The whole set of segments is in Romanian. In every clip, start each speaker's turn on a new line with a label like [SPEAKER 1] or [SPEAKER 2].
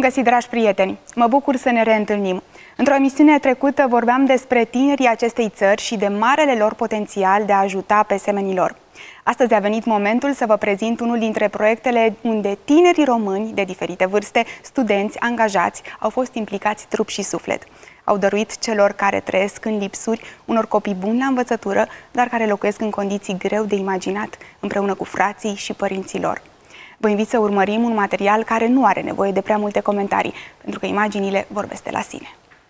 [SPEAKER 1] Bun găsit, dragi prieteni! Mă bucur să ne reîntâlnim. Într-o emisiune trecută vorbeam despre tinerii acestei țări și de marele lor potențial de a ajuta pe semenii lor. Astăzi a venit momentul să vă prezint unul dintre proiectele unde tinerii români de diferite vârste, studenți, angajați, au fost implicați trup și suflet. Au dăruit celor care trăiesc în lipsuri unor copii buni la învățătură, dar care locuiesc în condiții greu de imaginat, împreună cu frații și părinții lor. Vă invit să urmărim un material care nu are nevoie de prea multe comentarii, pentru că imaginile vorbesc de la sine.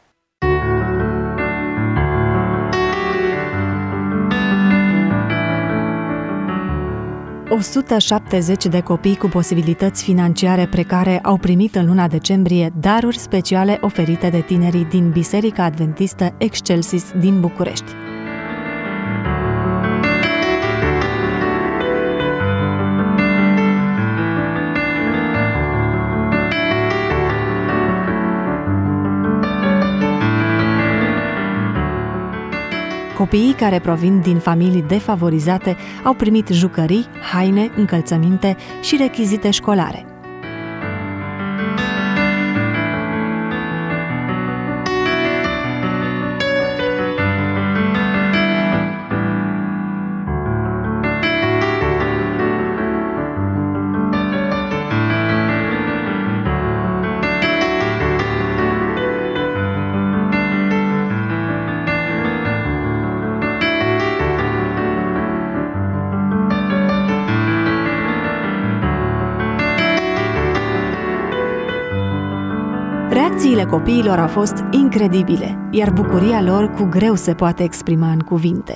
[SPEAKER 2] ...170 de copii cu posibilități financiare precare au primit în luna decembrie daruri speciale oferite de tinerii din Biserica Adventistă Excelsis din București. Copiii care provin din familii defavorizate au primit jucării, haine, încălțăminte și rechizite școlare. Reacțiile copiilor au fost incredibile, iar bucuria lor cu greu se poate exprima în cuvinte.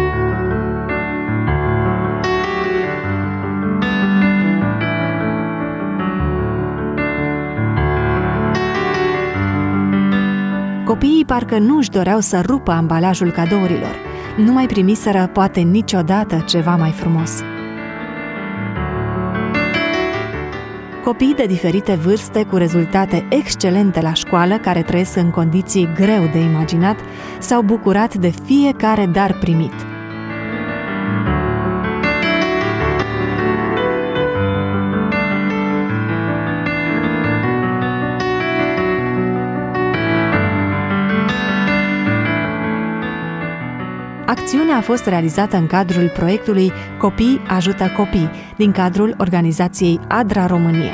[SPEAKER 2] Copiii parcă nu își doreau să rupă ambalajul cadourilor. Nu mai primiseră poate niciodată ceva mai frumos. Copii de diferite vârste cu rezultate excelente la școală, care trăiesc în condiții greu de imaginat, s-au bucurat de fiecare dar primit. Acțiunea a fost realizată în cadrul proiectului Copii ajută copii, din cadrul organizației ADRA România.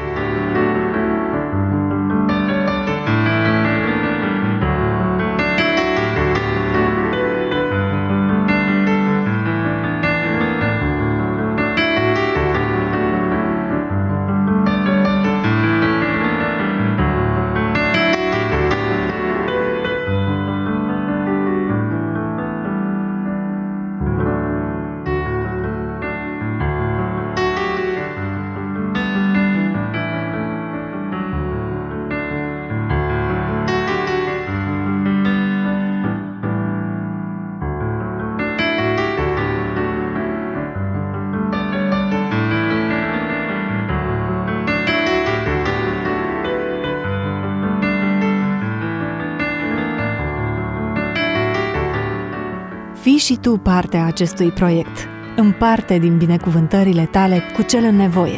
[SPEAKER 2] Fii și tu parte a acestui proiect. Împarte din binecuvântările tale cu cel în nevoie.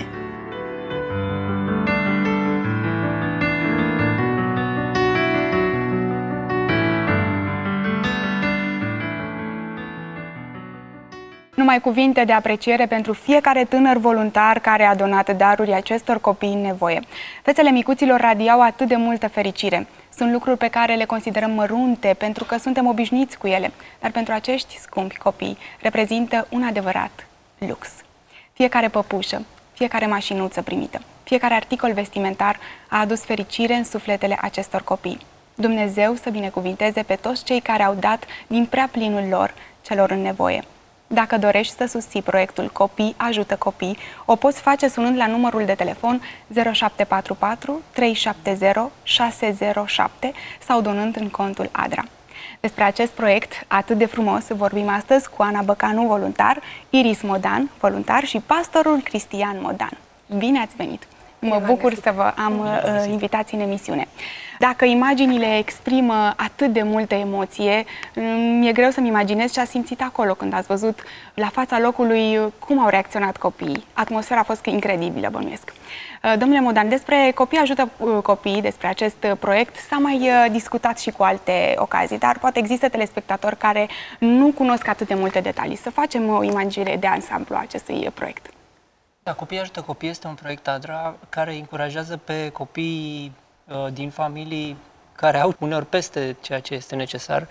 [SPEAKER 1] Numai cuvinte de apreciere pentru fiecare tânăr voluntar care a donat daruri acestor copii în nevoie. Fețele micuților radiau atât de multă fericire. Sunt lucruri pe care le considerăm mărunte pentru că suntem obișnuiți cu ele, dar pentru acești scumpi copii reprezintă un adevărat lux. Fiecare păpușă, fiecare mașinuță primită, fiecare articol vestimentar a adus fericire în sufletele acestor copii. Dumnezeu să binecuvinteze pe toți cei care au dat din prea plinul lor celor în nevoie. Dacă dorești să susții proiectul Copii ajută copii, o poți face sunând la numărul de telefon 0744 370 607 sau donând în contul ADRA. Despre acest proiect atât de frumos vorbim astăzi cu Ana Băcanu, voluntar, Iris Modan, voluntar și pastorul Cristian Modan. Bine ați venit! Mă bucur să vă am invitați în emisiune. Dacă imaginile exprimă atât de multă emoție, mi-e greu să-mi imaginez ce a simțit acolo când ați văzut la fața locului cum au reacționat copiii. Atmosfera a fost incredibilă, bănuiesc. Domnule Modan, despre Copii ajută copiii, despre acest proiect, s-a mai discutat și cu alte ocazii, dar poate există telespectatori care nu cunosc atât de multe detalii. Să facem o imagine de ansamblu a acestui proiect.
[SPEAKER 3] Da, Copii ajută copii este un proiect ADRA care încurajează pe copiii din familii care au uneori peste ceea ce este necesar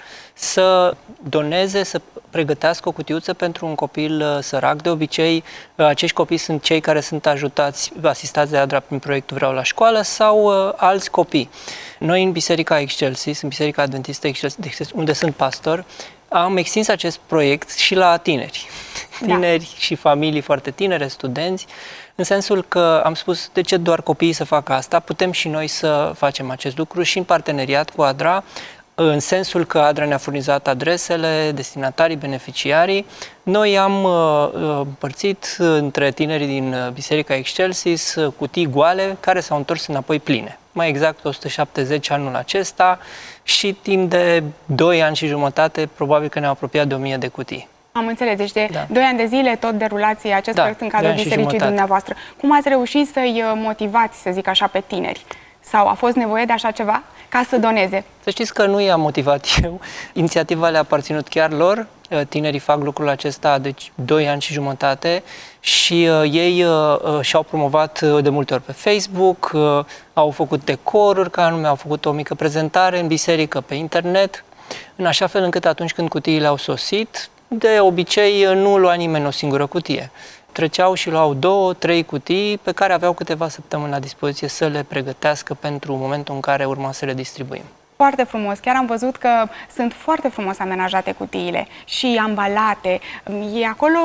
[SPEAKER 3] să doneze, să pregătească o cutiuță pentru un copil sărac. De obicei, acești copii sunt cei care sunt ajutați, asistați de ADRA prin proiectul Vreau la școală sau alți copii. Noi în Biserica Excelsis, în Biserica Adventistă Excelsis, unde sunt pastor, am extins acest proiect și la tineri. Tineri și familii foarte tinere, studenți, în sensul că am spus, de ce doar copiii să facă asta? Putem și noi să facem acest lucru și în parteneriat cu ADRA, în sensul că ADRA ne-a furnizat adresele, destinatarii, beneficiarii. Noi am împărțit între tinerii din Biserica Excelsis cutii goale care s-au întors înapoi pline. Mai exact 170 anul acesta și timp de 2 ani și jumătate probabil că ne-au apropiat de 1000 de cutii.
[SPEAKER 1] Am înțeles, deci de 2 ani de zile tot derulați acest proiect în cadrul bisericii dumneavoastră. Cum ați reușit să-i motivați, să zic așa, pe tineri? Sau a fost nevoie de așa ceva ca să doneze?
[SPEAKER 3] Să știți că nu i-am motivat eu. Inițiativa le-a aparținut chiar lor. Tinerii fac lucrul acesta, deci 2 ani și jumătate și ei și-au promovat de multe ori pe Facebook, au făcut decoruri, ca anume, au făcut o mică prezentare în biserică, pe internet, în așa fel încât atunci când cutiile au sosit, de obicei nu lua nimeni o singură cutie. Treceau și luau 2-3 cutii pe care aveau câteva săptămâni la dispoziție să le pregătească pentru momentul în care urma să le distribuim.
[SPEAKER 1] Foarte frumos. Chiar am văzut că sunt foarte frumos amenajate cutiile și ambalate. E acolo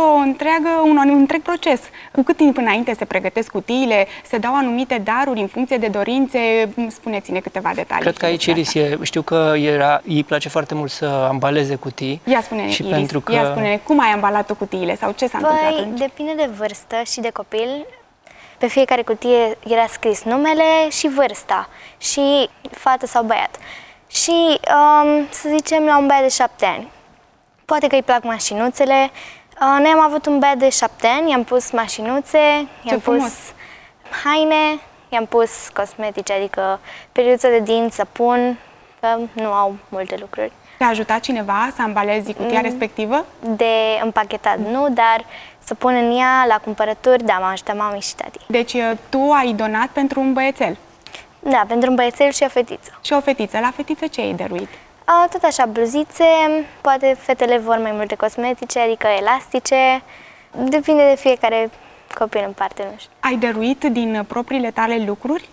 [SPEAKER 1] un întreg proces. Cu cât timp înainte se pregătesc cutiile, se dau anumite daruri în funcție de dorințe? Spuneți-ne câteva detalii.
[SPEAKER 3] Cred că aici, Iris, știu că îi place foarte mult să ambaleze cutii.
[SPEAKER 1] Ia spune-ne, Iris, ia spune-ne, cum ai ambalat tu cutiile sau ce s-a întâmplat atunci?
[SPEAKER 4] Depinde de vârstă și de copil. Pe fiecare cutie era scris numele și vârsta, și fată sau băiat. Și, să zicem, la un băiat de 7 ani. Poate că îi plac mașinuțele. Noi am avut un băiat de 7 ani, i-am pus mașinuțe, i-am pus haine, i-am pus cosmetice, adică periuță de dinți, săpun, că nu au multe lucruri.
[SPEAKER 1] Te-a ajutat cineva să ambalezi cutia respectivă?
[SPEAKER 4] De împachetat nu, dar să pun în ea la cumpărături, da, m-a ajutat mami și tati.
[SPEAKER 1] Deci tu ai donat pentru un băiețel?
[SPEAKER 4] Da, pentru un băiețel și o fetiță.
[SPEAKER 1] Și o fetiță. La fetiță ce ai dăruit?
[SPEAKER 4] Tot așa, bluzițe, poate fetele vor mai multe cosmetice, adică elastice, depinde de fiecare copil în parte, nu știu.
[SPEAKER 1] Ai dăruit din propriile tale lucruri?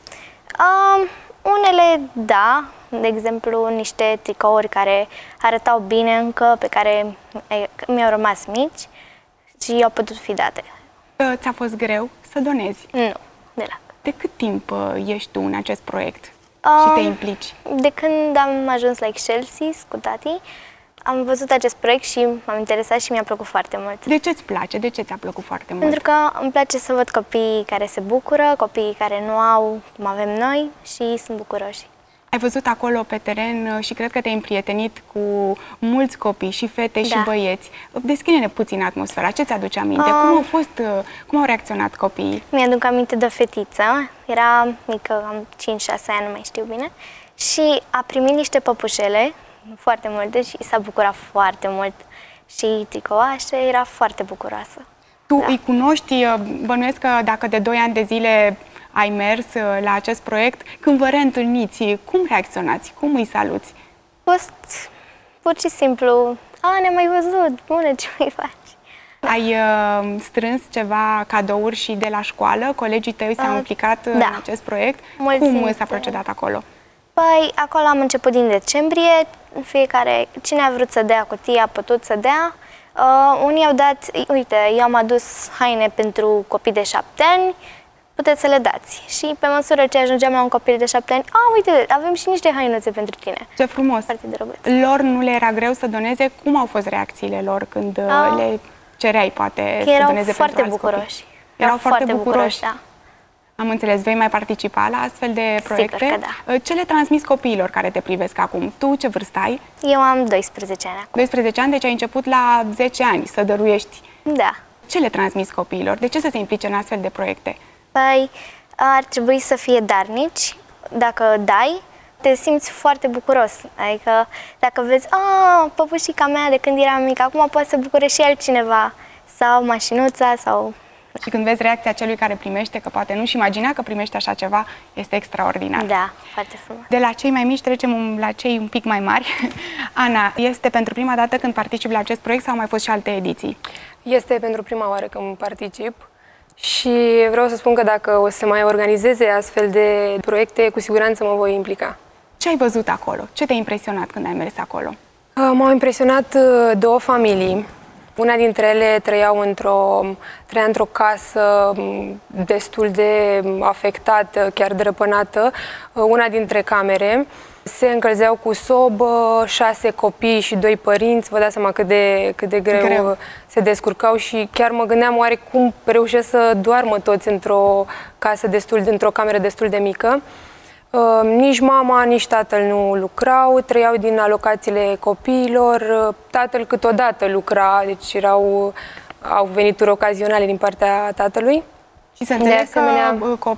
[SPEAKER 4] Unele, da, de exemplu, niște tricouri care arătau bine încă, pe care mi-au rămas mici și au putut fi date.
[SPEAKER 1] Ți-a fost greu să donezi?
[SPEAKER 4] Nu, deloc.
[SPEAKER 1] De cât timp ești tu în acest proiect și te implici?
[SPEAKER 4] De când am ajuns la Excelsis cu tati, am văzut acest proiect și m-am interesat și mi-a plăcut foarte mult.
[SPEAKER 1] De ce îți place? De ce ți-a plăcut foarte mult?
[SPEAKER 4] Pentru că îmi place să văd copiii care se bucură, copiii care nu au cum avem noi și sunt bucuroși.
[SPEAKER 1] Ai văzut acolo pe teren și cred că te-ai împrietenit cu mulți copii, și fete și băieți. Deschide-ne puțin atmosfera. Ce ți-aduce aminte? Cum au reacționat copiii?
[SPEAKER 4] Mi-aduc aminte de o fetiță. Era mică, am 5-6 ani, nu mai știu bine. Și a primit niște păpușele, foarte multe, și s-a bucurat foarte mult. Și tricoașe, era foarte bucuroasă.
[SPEAKER 1] Tu îi cunoști, bănuiesc că dacă de 2 ani de zile ai mers la acest proiect, când vă reîntâlniți, cum reacționați? Cum îi saluți?
[SPEAKER 4] Fost pur și simplu, ne-am mai văzut, bună, ce mai faci?
[SPEAKER 1] Ai strâns ceva cadouri și de la școală? Colegii tăi s-au implicat în acest proiect? Cum s-a procedat acolo?
[SPEAKER 4] Păi, acolo am început din decembrie, cine a vrut să dea cutie a putut să dea. Unii au dat, uite, eu am adus haine pentru copii de 7 ani, puteți să le dați. Și pe măsură ce ajungeam la un copil de 7 ani, uite, avem și niște hainuțe pentru tine.
[SPEAKER 1] Ce frumos!
[SPEAKER 4] Foarte drăguț.
[SPEAKER 1] Lor nu le era greu să doneze? Cum au fost reacțiile lor când le cereai, poate, să doneze pentru alți copii?
[SPEAKER 4] Erau foarte bucuroși, da.
[SPEAKER 1] Am înțeles, vei mai participa la astfel de proiecte?
[SPEAKER 4] Sigur că da.
[SPEAKER 1] Ce le transmiți copiilor care te privesc acum? Tu ce vârstă ai?
[SPEAKER 4] Eu am 12 ani acum.
[SPEAKER 1] 12 ani, deci ai început la 10 ani să dăruiești.
[SPEAKER 4] Da.
[SPEAKER 1] Ce le transmiți copiilor? De ce să se implice în astfel de proiecte?
[SPEAKER 4] Păi, ar trebui să fie darnici. Dacă dai, te simți foarte bucuros. Adică, dacă vezi, păpușica mea de când eram mică, acum poate să bucure și altcineva. Sau mașinuța, sau...
[SPEAKER 1] Și când vezi reacția celui care primește, că poate nu-și imagina că primește așa ceva, este extraordinar.
[SPEAKER 4] Da, foarte frumos.
[SPEAKER 1] De la cei mai mici trecem la cei un pic mai mari. Ana, este pentru prima dată când participi la acest proiect sau au mai fost și alte ediții?
[SPEAKER 5] Este pentru prima oară când particip și vreau să spun că dacă o să mai organizeze astfel de proiecte, cu siguranță mă voi implica.
[SPEAKER 1] Ce ai văzut acolo? Ce te-a impresionat când ai mers acolo?
[SPEAKER 5] M-au impresionat două familii. Una dintre ele trăia într-o casă destul de afectată, chiar drăpânată, una dintre camere. Se încălzeau cu sobă, 6 copii și 2 părinți. Vă dați seama cât de greu se descurcau și chiar mă gândeam oare cum reușesc să doarmă toți într-o cameră destul de mică. Nici mama, nici tatăl nu lucrau, trăiau din alocațiile copiilor, tatăl câteodată lucra, deci au venituri ocazionale din partea tatălui.
[SPEAKER 1] Și să înțeleg că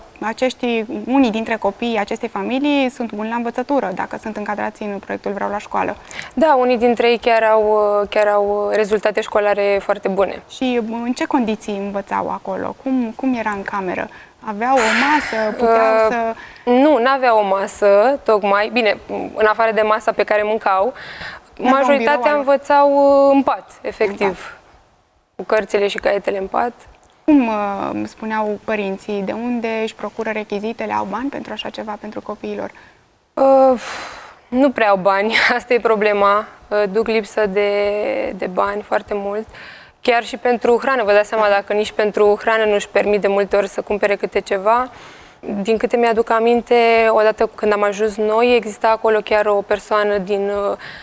[SPEAKER 1] unii dintre copiii acestei familii sunt buni la învățătură, dacă sunt încadrați în proiectul Vreau la școală.
[SPEAKER 5] Da, unii dintre ei chiar au rezultate școlare foarte bune.
[SPEAKER 1] Și în ce condiții învățau acolo? Cum era în cameră? Aveau o masă? Puteau să...
[SPEAKER 5] Nu, n-aveau o masă, tocmai. Bine, în afară de masa pe care mâncau, majoritatea învățau în pat, efectiv. Cu cărțile și caietele în pat.
[SPEAKER 1] Cum spuneau părinții? De unde își procură rechizitele? Au bani pentru așa ceva, pentru copiilor?
[SPEAKER 5] Nu prea au bani, asta e problema. Duc lipsă de bani foarte mult. Chiar și pentru hrană, vă dați seama, dacă nici pentru hrană nu își permit de multe ori să cumpere câte ceva. Din câte mi-aduc aminte, odată când am ajuns noi, exista acolo chiar o persoană din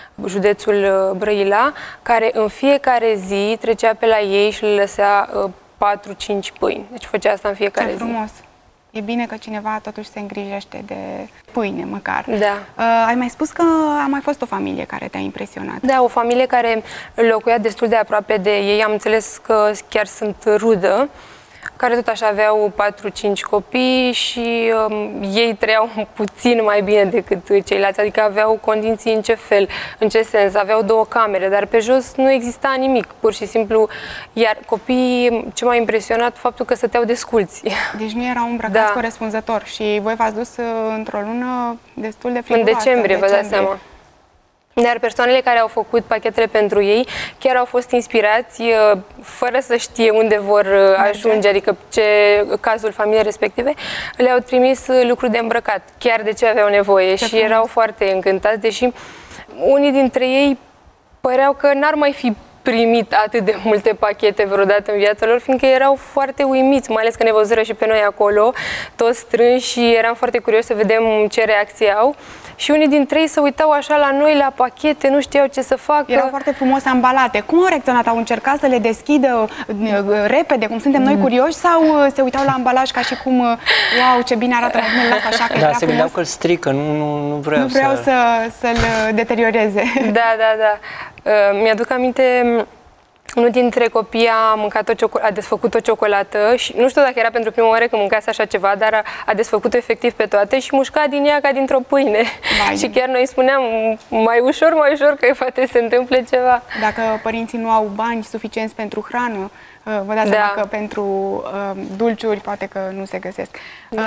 [SPEAKER 5] județul Brăila, care în fiecare zi trecea pe la ei și le lăsea 4-5 pâini. Deci făcea asta în fiecare zi.
[SPEAKER 1] Frumos! E bine că cineva totuși se îngrijește de pâine, măcar.
[SPEAKER 5] Da.
[SPEAKER 1] Ai mai spus că a mai fost o familie care te-a impresionat.
[SPEAKER 5] Da, o familie care locuia destul de aproape de ei. Am înțeles că chiar sunt rudă, care tot așa aveau 4-5 copii și ei trăiau puțin mai bine decât ceilalți, adică aveau condiții în ce fel, în ce sens, aveau 2 camere, dar pe jos nu exista nimic, pur și simplu, iar copiii, ce m-a impresionat, faptul că stăteau desculți.
[SPEAKER 1] Deci nu erau îmbrăcați corespunzător și voi v-ați dus într-o lună destul de friguroasă.
[SPEAKER 5] În decembrie, vă dați seama. Dar persoanele care au făcut pachetele pentru ei chiar au fost inspirați fără să știe unde vor ajunge, adică ce cazul familiei respective, le-au trimis lucruri de îmbrăcat, chiar de ce aveau nevoie și erau foarte încântați, deși unii dintre ei păreau că n-ar mai fi primit atât de multe pachete vreodată în viața lor, fiindcă erau foarte uimiți, mai ales că ne văzură și pe noi acolo, toți strânși și eram foarte curioși să vedem ce reacție au. Și unii dintre ei se uitau așa la noi, la pachete, nu știau ce să facă.
[SPEAKER 1] Erau foarte frumos ambalate. Cum au reacționat? Au încercat să le deschidă repede, cum suntem noi curioși, sau se uitau la ambalaj ca și cum, wow, ce bine arată la asta, așa că
[SPEAKER 3] da, se gândeau că îl strică, nu vreau
[SPEAKER 1] să-l deterioreze.
[SPEAKER 5] Da. Mi-aduc aminte, unul dintre copii a desfăcut o ciocolată și nu știu dacă era pentru prima oară când mâncase așa ceva, dar a desfăcut-o efectiv pe toate și mușca din ea ca dintr-o pâine. Și chiar noi spuneam, mai ușor, că poate se întâmple ceva.
[SPEAKER 1] Dacă părinții nu au bani suficienți pentru hrană, vă dați seama că pentru dulciuri poate că nu se găsesc.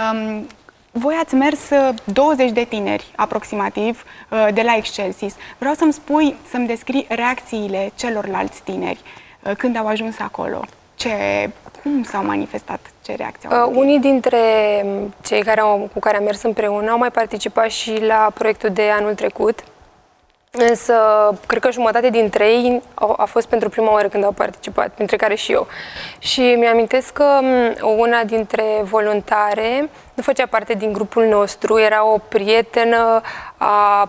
[SPEAKER 1] Voi ați mers 20 de tineri, aproximativ, de la Excelsis. Vreau să-mi descrii reacțiile celorlalți tineri când au ajuns acolo. Cum s-au manifestat? Ce reacții au avut?
[SPEAKER 5] Unii dintre cei cu care am mers împreună au mai participat și la proiectul de anul trecut. Însă, cred că jumătate dintre ei a fost pentru prima oară când au participat, printre care și eu. Și mi-amintesc că una dintre voluntare nu făcea parte din grupul nostru, era o prietenă a,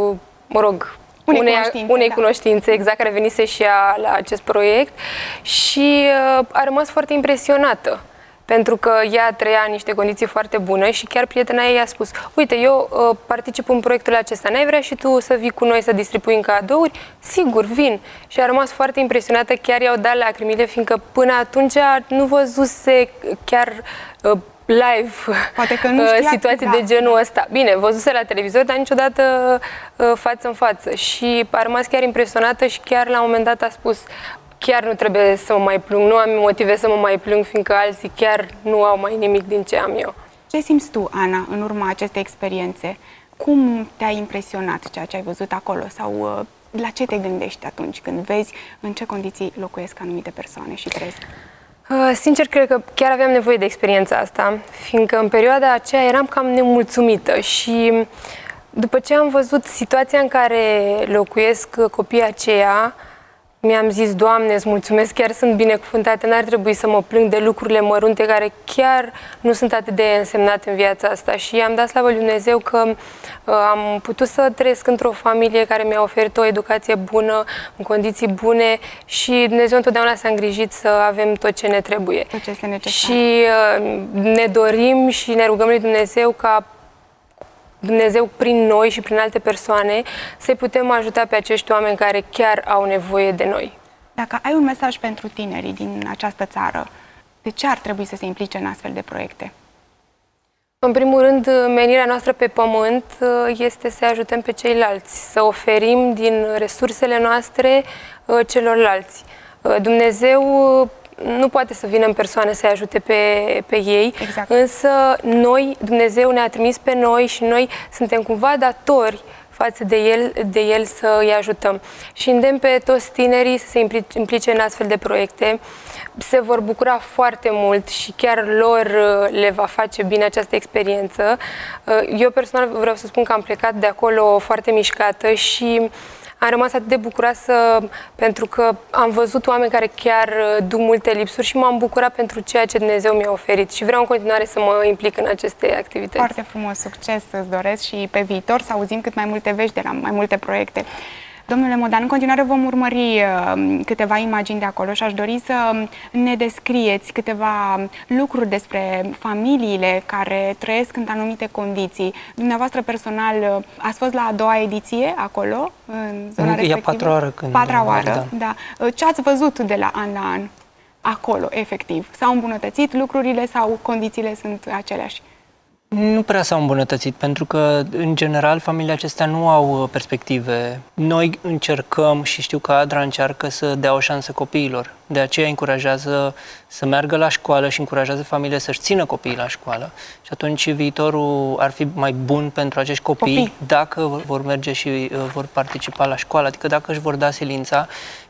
[SPEAKER 5] unei cunoștințe, exact, care venise și ea la acest proiect și a rămas foarte impresionată. pentru că ea trăia în niște condiții foarte bune și chiar prietena ei a spus: uite, eu particip în proiectul acesta, n-ai vrea și tu să vii cu noi să distribui în cadouri? Sigur, vin. Și a rămas foarte impresionată, chiar i-au dat lacrimile, fiindcă până atunci nu văzuse chiar live
[SPEAKER 1] poate că nu știa,
[SPEAKER 5] situații de genul ăsta. Bine, văzuse la televizor, dar niciodată față în față. Și a rămas chiar impresionată și chiar la un moment dat a spus: chiar nu trebuie să mă mai plâng, nu am motive să mă mai plâng, fiindcă alții chiar nu au mai nimic din ce am eu.
[SPEAKER 1] Ce simți tu, Ana, în urma acestei experiențe? Cum te-a impresionat ceea ce ai văzut acolo? Sau la ce te gândești atunci când vezi în ce condiții locuiesc anumite persoane și trăiesc?
[SPEAKER 5] Sincer, cred că chiar aveam nevoie de experiența asta, fiindcă în perioada aceea eram cam nemulțumită și după ce am văzut situația în care locuiesc copiii aceia, mi-am zis: Doamne, îți mulțumesc, chiar sunt binecuvântată, n-ar trebui să mă plâng de lucrurile mărunte care chiar nu sunt atât de însemnate în viața asta. Și am dat slavă lui Dumnezeu că am putut să trăiesc într-o familie care mi-a oferit o educație bună, în condiții bune și Dumnezeu întotdeauna s-a îngrijit să avem tot ce ne trebuie.
[SPEAKER 1] Tot ce este necesar.
[SPEAKER 5] Și ne dorim și ne rugăm lui Dumnezeu ca Dumnezeu prin noi și prin alte persoane să-i putem ajuta pe acești oameni care chiar au nevoie de noi.
[SPEAKER 1] Dacă ai un mesaj pentru tinerii din această țară, de ce ar trebui să se implice în astfel de proiecte?
[SPEAKER 5] În primul rând, menirea noastră pe pământ este să ajutăm pe ceilalți, să oferim din resursele noastre celorlalți. Dumnezeu nu poate să vină în persoană să-i ajute pe ei,
[SPEAKER 1] exact.
[SPEAKER 5] Însă noi, Dumnezeu ne-a trimis pe noi și noi suntem cumva datori față de el să îi ajutăm. Și îndemn pe toți tinerii să se implice în astfel de proiecte. Se vor bucura foarte mult și chiar lor le va face bine această experiență. Eu personal vreau să spun că am plecat de acolo foarte mișcată și am rămas atât de bucuroasă pentru că am văzut oameni care chiar duc multe lipsuri și m-am bucurat pentru ceea ce Dumnezeu mi-a oferit și vreau în continuare să mă implic în aceste activități.
[SPEAKER 1] Foarte frumos, succes îți doresc și pe viitor să auzim cât mai multe vești de la mai multe proiecte. Domnule Modan, în continuare vom urmări câteva imagini de acolo și aș dori să ne descrieți câteva lucruri despre familiile care trăiesc în anumite condiții. Dumneavoastră personal ați fost la a doua ediție acolo, în zona respectivă?
[SPEAKER 3] E a 4-a oară.
[SPEAKER 1] Patra oară, da. Ce ați văzut de la an la an acolo, efectiv? S-au îmbunătățit lucrurile sau condițiile sunt aceleași?
[SPEAKER 3] Nu prea s-au îmbunătățit, pentru că, în general, familiile acestea nu au perspective. Noi încercăm și știu că Adra încearcă să dea o șansă copiilor. De aceea încurajează să meargă la școală și încurajează familiile să-și țină copiii la școală. Și atunci viitorul ar fi mai bun pentru acești copii dacă vor merge și vor participa la școală, adică dacă își vor da silința.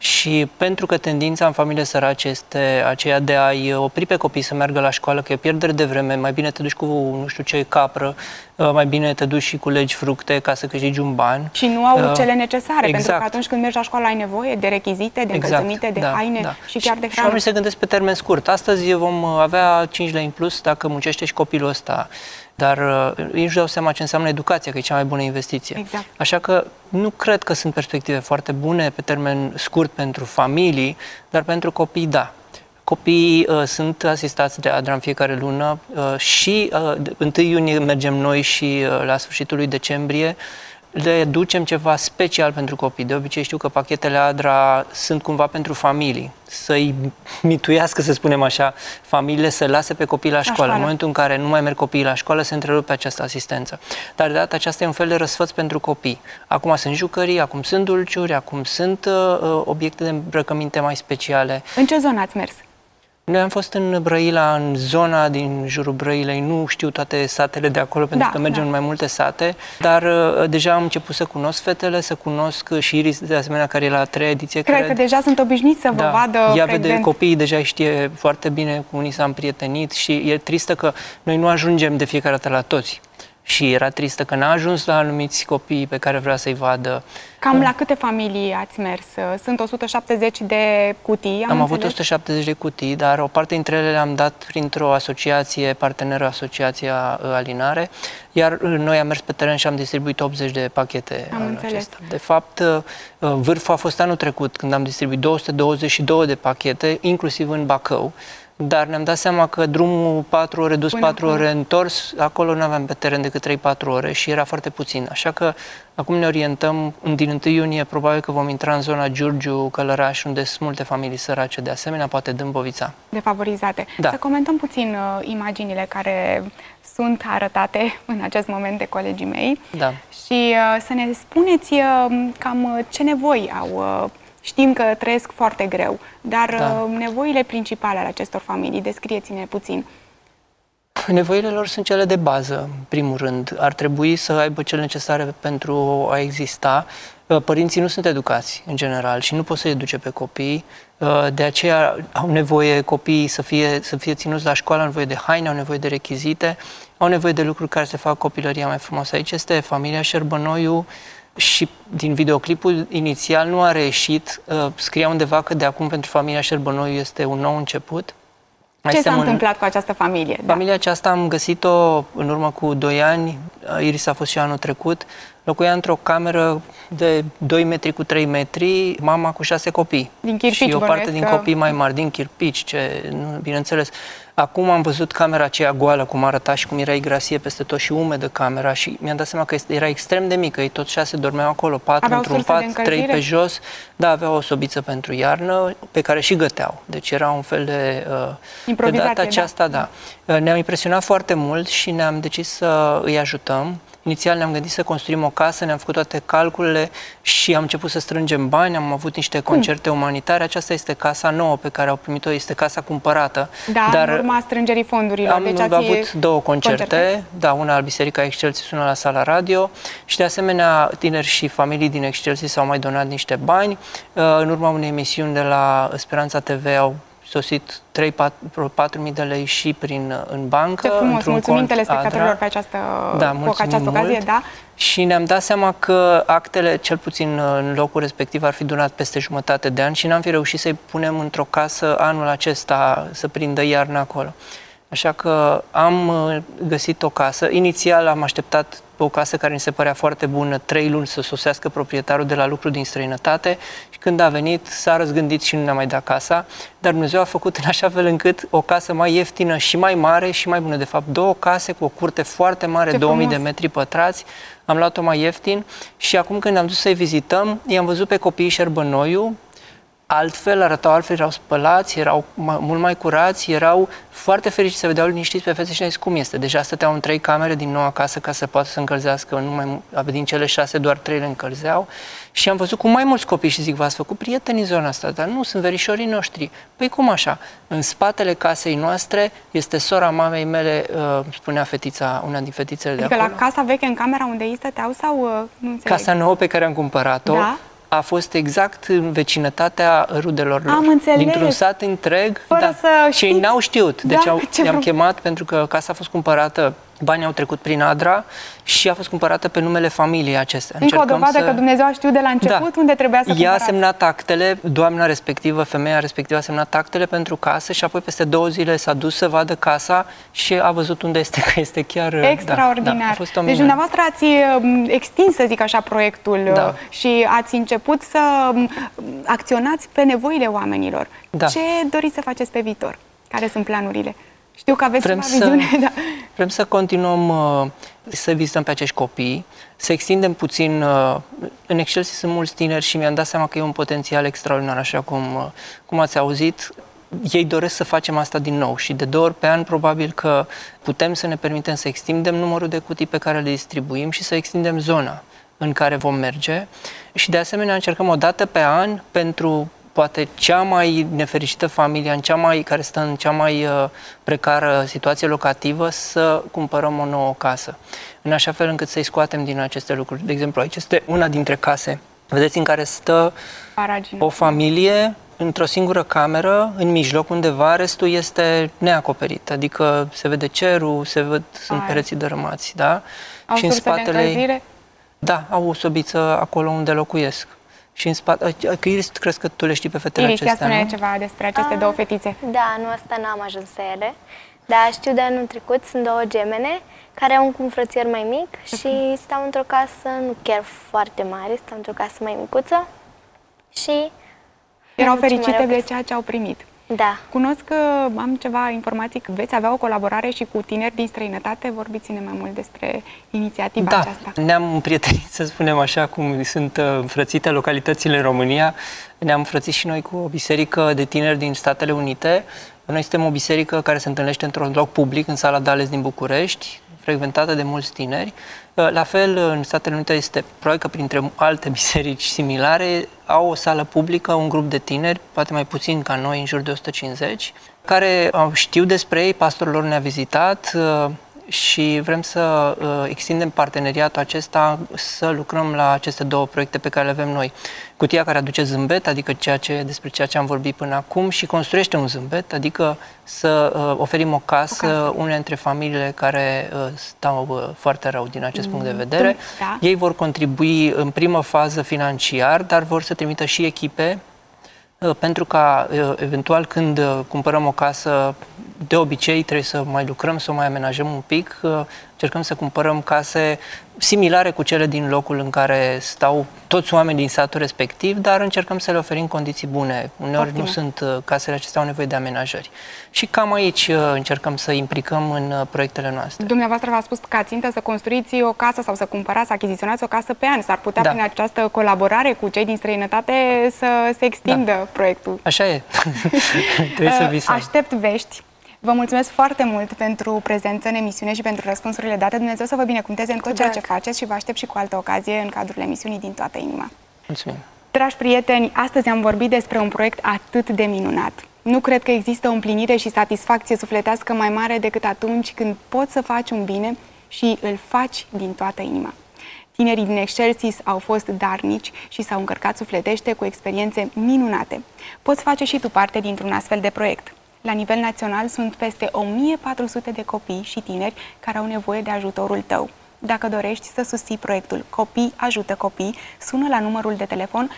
[SPEAKER 3] Și pentru că tendința în familiile sărace este aceea de a-i opri pe copii să meargă la școală, că e pierdere de vreme, mai bine te duci cu nu știu ce capră, mai bine te duci și culegi fructe ca să câștigi un ban.
[SPEAKER 1] Și nu au cele necesare,
[SPEAKER 3] exact.
[SPEAKER 1] Pentru că atunci când mergi la școală ai nevoie de rechizite, de încălțăminte, de haine și chiar de hrană. Și
[SPEAKER 3] oamenii se gândesc pe termen scurt. Astăzi vom avea 5 lei în plus dacă muncește și copilul ăsta. Dar ei își dau seama ce înseamnă educația, că e cea mai bună investiție.
[SPEAKER 1] Exact.
[SPEAKER 3] Așa că nu cred că sunt perspective foarte bune pe termen scurt pentru familii, dar pentru copii, da. Copiii sunt asistați de Adra în fiecare lună și 1 iunie mergem noi și la sfârșitul lui decembrie le ducem ceva special pentru copii. De obicei știu că pachetele Adra sunt cumva pentru familii, să-i mituiască, să spunem așa, familiile să lase pe copii la școală. În momentul în care nu mai merg copiii la școală, se întrerupe această asistență. Dar de data aceasta e un fel de răsfăț pentru copii. Acum sunt jucării, acum sunt dulciuri, acum sunt obiecte de îmbrăcăminte mai speciale.
[SPEAKER 1] În ce zonă ați mers?
[SPEAKER 3] Noi am fost în Brăila, în zona din jurul Brăilei, nu știu toate satele de acolo, pentru că mergem în mai multe sate, dar deja am început să cunosc fetele, să cunosc și Iris, de asemenea, care e la 3-a ediție.
[SPEAKER 1] Cred că deja sunt obișnuiți să vă vadă
[SPEAKER 3] ea
[SPEAKER 1] frecvent.
[SPEAKER 3] vede copiii, deja îi știe foarte bine, cu unii s-a împrietenit și e tristă că noi nu ajungem de fiecare dată la toți. Și era tristă că n-a ajuns la anumiți copii pe care vrea să-i vadă.
[SPEAKER 1] Cam la câte familii ați mers? Sunt 170 de cutii,
[SPEAKER 3] am avut 170 de cutii, dar o parte dintre ele le-am dat printr-o asociație, parteneră Asociația Alinare, iar noi am mers pe teren și am distribuit 80 de pachete anul acesta. De fapt, vârful a fost anul trecut, când am distribuit 222 de pachete, inclusiv în Bacău. dar ne-am dat seama că drumul 4 ore dus, 4 ore întors, acolo nu aveam pe teren decât 3-4 ore și era foarte puțin. Așa că acum ne orientăm, din 1 iunie probabil că vom intra în zona Giurgiu, Călăraș, unde sunt multe familii sărace, de asemenea, poate Dâmbovița.
[SPEAKER 1] Defavorizate.
[SPEAKER 3] Da.
[SPEAKER 1] Să comentăm puțin imaginile care sunt arătate în acest moment de colegii mei și să ne spuneți cam ce nevoi au. Știm că trăiesc foarte greu, dar nevoile principale ale acestor familii, descrieți-ne puțin.
[SPEAKER 3] Nevoile lor sunt cele de bază, în primul rând. Ar trebui să aibă cele necesare pentru a exista. Părinții nu sunt educați, în general, și nu pot să-i educe pe copii. De aceea au nevoie copiii să fie ținuți la școală, au nevoie de haine, au nevoie de rechizite, au nevoie de lucruri care să facă copilăria mai frumoasă. Aici este familia Șerbănoiu și din videoclipul inițial nu a reieșit. Scria undeva că de acum pentru familia Șerbănoiu este un nou început.
[SPEAKER 1] Ce s-a întâmplat cu această familie?
[SPEAKER 3] Familia aceasta am găsit-o în urmă cu 2 ani, Iris a fost și anul trecut, locuia într-o cameră de 2 metri cu 3 metri, mama cu 6 copii.
[SPEAKER 1] Din chirpici,
[SPEAKER 3] și o parte din copii mai mari, din chirpici, bineînțeles. Acum am văzut camera aceea goală, cum arăta și cum era igrasie peste tot și umedă camera și mi-am dat seama că era extrem de mică, ei toți 6 dormeau acolo, 4 într-un pat, 3 pe jos. Da, aveau o sobiță pentru iarnă, pe care și găteau. Deci era un fel de...
[SPEAKER 1] improvizație,
[SPEAKER 3] de data aceasta, da. Ne-am impresionat foarte mult și ne-am decis să îi ajutăm. Inițial ne-am gândit să construim o casă, ne-am făcut toate calculele și am început să strângem bani, am avut niște concerte umanitare. Aceasta este casa nouă pe care au primit-o, este casa cumpărată.
[SPEAKER 1] Da, dar în urma strângerii fondurilor.
[SPEAKER 3] Am avut 2 concerte, da, una la Biserica Excelsis, una la Sala Radio și de asemenea tineri și familii din Excelsis au mai donat niște bani. În urma unei emisiuni de la Speranța TV au sosit 3-4.000 de lei și în bancă.
[SPEAKER 1] Ce frumos, mulțumim telespectatorilor pe această ocazie, da.
[SPEAKER 3] Și ne-am dat seama că actele, cel puțin în locul respectiv, ar fi durat peste jumătate de an și n-am fi reușit să-i punem într-o casă anul acesta, să prindă iarna acolo. Așa că am găsit o casă. Inițial am așteptat o casă care mi se părea foarte bună, 3 luni să sosească proprietarul de la lucru din străinătate și când a venit s-a răzgândit și nu ne-a mai dat casa, dar Dumnezeu a făcut în așa fel încât o casă mai ieftină și mai mare și mai bună. De fapt, 2 case cu o curte foarte mare, 2000 de metri pătrați, am luat-o mai ieftin și acum când am dus să-i vizităm, i-am văzut pe copiii Șerbănoiu, altfel, arătau altfel, erau spălați, erau mult mai curați, erau foarte fericiți, să vedeau liniștiți pe fețe și ne-au zis cum este. Deja stăteau în 3 camere din noua casă ca să poată să încălzească, din cele 6, doar 3 le încălzeau. Și am văzut cu mai mulți copii și zic, v-ați făcut prieteni în zona asta, dar nu, sunt verișorii noștri. Păi cum așa? În spatele casei noastre este sora mamei mele, spunea fetița, una din fetițele de acolo.
[SPEAKER 1] Adică la casa veche, în camera unde ei stăteau sau nu înțeleg?
[SPEAKER 3] Casa nouă pe care am cumpărat-o. Da? A fost exact în vecinătatea rudelor lor.
[SPEAKER 1] Am înțeles.
[SPEAKER 3] Dintr-un sat întreg.
[SPEAKER 1] Fără să
[SPEAKER 3] și ei n-au știut. Deci i-am chemat pentru că casa a fost cumpărată, banii au trecut prin ADRA și a fost cumpărată pe numele familiei acestea.
[SPEAKER 1] Încă o dovadă că Dumnezeu a știut de la început unde trebuia să cumpărați.
[SPEAKER 3] Ea a semnat actele, doamna respectivă, femeia respectivă a semnat actele pentru casă și apoi peste 2 zile s-a dus să vadă casa și a văzut unde este, că este chiar...
[SPEAKER 1] Extraordinar.
[SPEAKER 3] A fost o
[SPEAKER 1] deci dumneavoastră ați extins, să zic așa, proiectul și ați început să acționați pe nevoile oamenilor. Ce doriți să faceți pe viitor? Care sunt planurile? Știu că aveți ceva viziune.
[SPEAKER 3] Vrem să continuăm să vizităm pe acești copii, să extindem puțin. În Excelsis sunt mulți tineri și mi-am dat seama că e un potențial extraordinar, așa cum ați auzit. Ei doresc să facem asta din nou și de 2 ori pe an probabil că putem să ne permitem să extindem numărul de cutii pe care le distribuim și să extindem zona în care vom merge. Și de asemenea încercăm o dată pe an pentru poate cea mai nefericită familie, care stă în cea mai precară situație locativă, să cumpărăm o nouă casă. În așa fel încât să-i scoatem din aceste lucruri. De exemplu, aici este una dintre case, vedeți, în care stă o familie într-o singură cameră, în mijloc undeva, restul este neacoperit. Adică se vede cerul, sunt pereții dărâmați, da?
[SPEAKER 1] Au și în spatele de încălzire?
[SPEAKER 3] Da, au o sobiță acolo unde locuiesc. Și în spate, Iris, crezi că tu le știi pe fetele acestea,
[SPEAKER 1] Iris, spune ceva despre aceste 2 fetițe.
[SPEAKER 4] Da, anul ăsta n-am ajuns să ele, dar știu de anul trecut, sunt 2 gemene care au un confrățier mai mic și stau într-o casă nu chiar foarte mare, stau într-o casă mai micuță și...
[SPEAKER 1] Erau fericite de ceea ce au primit.
[SPEAKER 4] Da.
[SPEAKER 1] Cunosc că am ceva informații că veți avea o colaborare și cu tineri din străinătate. Vorbiți-ne mai mult despre inițiativa aceasta.
[SPEAKER 3] Ne-am împrietenit, să spunem așa, cum sunt înfrățite localitățile în România. Ne-am înfrățit și noi cu o biserică de tineri din Statele Unite. Noi suntem o biserică care se întâlnește într-un loc public, în Sala Dales din București, frecventată de mulți tineri. La fel, în Statele Unite este, probabil că printre alte biserici similare, au o sală publică, un grup de tineri, poate mai puțin ca noi, în jur de 150, care știu despre ei, pastorul lor ne-a vizitat și vrem să extindem parteneriatul acesta, să lucrăm la aceste două proiecte pe care le avem noi. Cutia care aduce zâmbet, adică despre ceea ce am vorbit până acum, și construiește un zâmbet, adică să oferim o casă unei dintre familiile care stau foarte rău din acest punct de vedere.
[SPEAKER 1] Da.
[SPEAKER 3] Ei vor contribui în primă fază financiar, dar vor să trimită și echipe pentru ca, eventual, când cumpărăm o casă, de obicei trebuie să mai lucrăm, să o mai amenajăm un pic, încercăm să cumpărăm case similare cu cele din locul în care stau toți oamenii din satul respectiv, dar încercăm să le oferim condiții bune. Uneori nu sunt, casele acestea au nevoie de amenajări. Și cam aici încercăm să implicăm în proiectele noastre.
[SPEAKER 1] Dumneavoastră v-a spus ca țintă să construiți o casă sau să cumpărați, să achiziționați o casă pe an. S-ar putea prin această colaborare cu cei din străinătate să se extindă proiectul.
[SPEAKER 3] Așa e. Trebuie să visăm.
[SPEAKER 1] Aștept vești. Vă mulțumesc foarte mult pentru prezență în emisiune și pentru răspunsurile date. Dumnezeu să vă binecuvânteze în tot ceea ce faceți și vă aștept și cu altă ocazie în cadrul emisiunii Din Toată Inima.
[SPEAKER 3] Mulțumim!
[SPEAKER 1] Dragi prieteni, astăzi am vorbit despre un proiect atât de minunat. Nu cred că există o împlinire și satisfacție sufletească mai mare decât atunci când poți să faci un bine și îl faci din toată inima. Tinerii din Excelsis au fost darnici și s-au încărcat sufletește cu experiențe minunate. Poți face și tu parte dintr-un astfel de proiect. La nivel național sunt peste 1400 de copii și tineri care au nevoie de ajutorul tău. Dacă dorești să susții proiectul Copii Ajută Copii, sună la numărul de telefon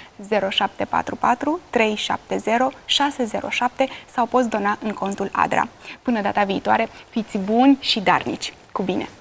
[SPEAKER 1] 0744 370 607 sau poți dona în contul ADRA. Până data viitoare, fiți buni și darnici. Cu bine!